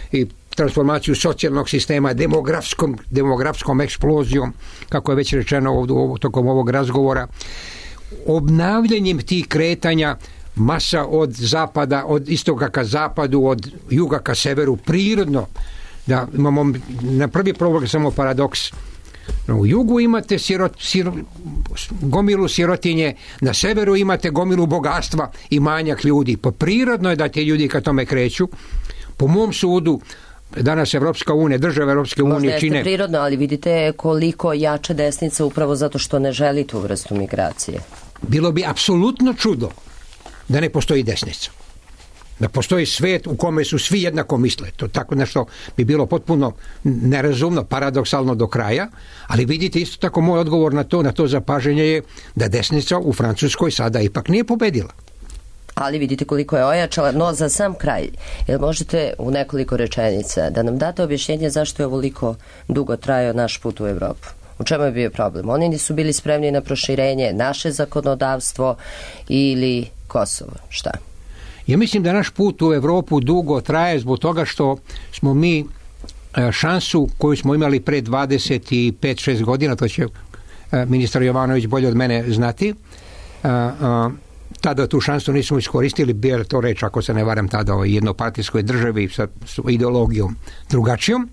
transformaciju socijalnog sistema, demografskom eksplozijom, kako je već rečeno tokom ovog razgovora, obnavljanjem tih kretanja, masa od zapada, od istoka ka zapadu, od juga ka severu, prirodno, da imamo na prvi pogled samo paradoks. U jugu imate gomilu sirotinje, na severu imate gomilu bogatstva i manjak ljudi. Pa prirodno je da ti ljudi ka tome kreću. Po mom sudu, danas Evropska unija, države Evropske unije čine... Možda jeste prirodno, ali vidite koliko jača desnica upravo zato što ne želi tu vrstu migracije. Bilo bi apsolutno čudo da ne postoji desnica. Da postoji svet u kome su svi jednako misle. To tako nešto bi bilo potpuno nerazumno, paradoksalno do kraja, ali vidite isto tako moj odgovor na to zapaženje je da desnica u Francuskoj sada ipak nije pobedila. Ali vidite koliko je ojačala, no za sam kraj, jel možete u nekoliko rečenica da nam date objašnjenje zašto je ovoliko dugo trajao naš put u Evropu? U čemu je bio problem? Oni nisu bili spremni na proširenje, naše zakonodavstvo ili Kosovo? Šta? Ja mislim da naš put u Evropu dugo traje zbog toga što smo mi šansu koju smo imali pre 25-6 godina, to će ministar Jovanović bolje od mene znati, tada tu šansu nismo iskoristili, bio to reč, ako se ne varam, tada o jednopartijskoj državi sa ideologijom drugačijom.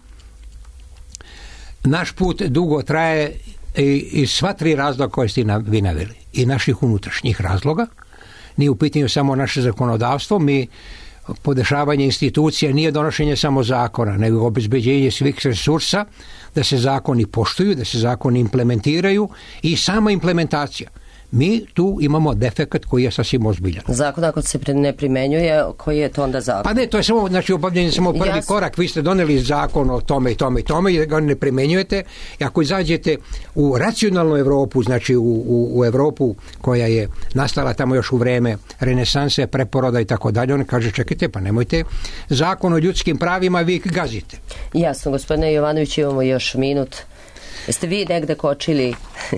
Naš put dugo traje i sva tri razloga koje ste vi naveli, i naših unutrašnjih razloga. Nije u pitanju samo naše zakonodavstvo, podešavanje institucija nije donošenje samo zakona, nego obezbeđenje svih resursa da se zakoni poštuju, da se zakoni implementiraju i sama implementacija. Mi tu imamo defekat koji je sasvim ozbiljan. Zakon ako se ne primenjuje, koji je to onda zakon? Pa ne, to je samo, znači obavljanje samo prvi korak. Vi ste doneli zakon o tome i tome i tome i ga ne primenjujete. I ako izađete u racionalnu Evropu, znači u Evropu koja je nastala tamo još u vreme renesanse, preporoda i tako dalje, on kaže čekajte, pa nemojte zakon o ljudskim pravima, vi gazite. Jasno, gospodine Jovanović, imamo još minut. Jeste vi negde kočili?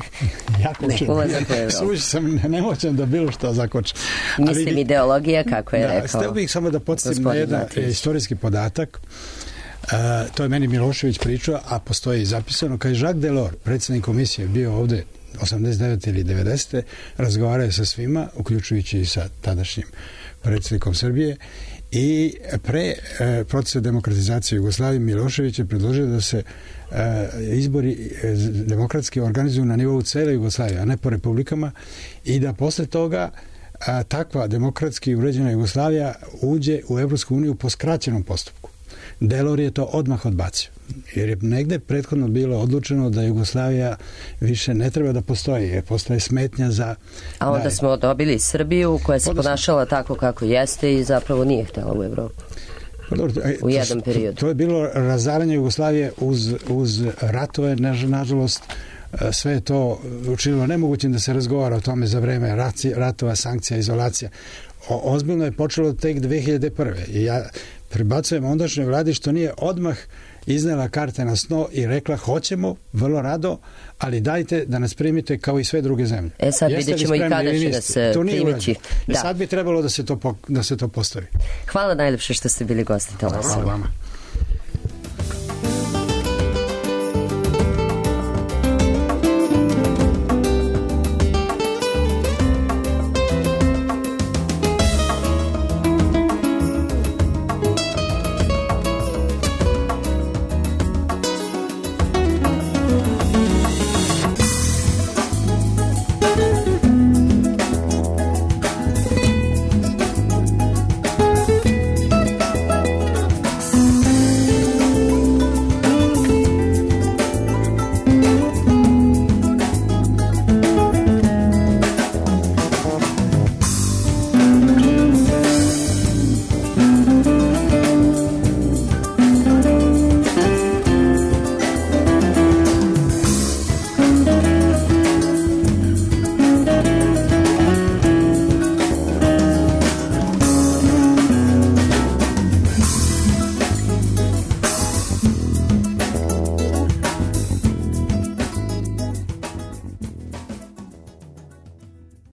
Ja kočim. Suviše sam nemoćan da bilo što zakočim. Mislim ideologija, kako je rekao. Htio bih samo da podsjetim na jedan istorijski podatak. To je meni Milošević pričao, a postoji zapisano. Kad je Jacques Delors, predsjednik komisije, bio ovde 89. ili 90. razgovarao sa svima, uključujući i sa tadašnjim predsjednikom Srbije, i pre procesa demokratizacije Jugoslavije Milošević je predložio da se izbori demokratski organizuju na nivou cele Jugoslavije, a ne po republikama, i da posle toga takva demokratski uređena Jugoslavija uđe u Evropsku uniju po skraćenom postupku. Delors je to odmah odbacio, jer je negde prethodno bilo odlučeno da Jugoslavija više ne treba da postoji, jer postoje smetnja za... A onda smo dobili Srbiju koja se ponašala tako kako jeste i zapravo nije htjela u Evropu. U jednom periodu. To je bilo razaranje Jugoslavije uz ratove, nažalost, sve je to učinilo nemogućim da se razgovara o tome za vreme ratova, sankcija, izolacija. Ozbiljno je počelo tek 2001. I ja prebacujem ondašnjoj vladi što nije odmah iznela karte na sto i rekla hoćemo, vrlo rado, ali dajte da nas primite kao i sve druge zemlje. Sad vidjet ćemo i kada će nas primiti. Sad bi trebalo da se to postavi. Hvala najlepše što ste bili gosti Talasa. Hvala vama.